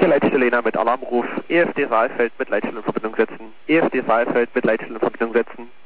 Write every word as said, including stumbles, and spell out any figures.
Leitstelle Jena mit Alarmruf. E F D Saalfeld mit Leitstelle in Verbindung setzen. E F D Saalfeld mit Leitstelle in Verbindung setzen.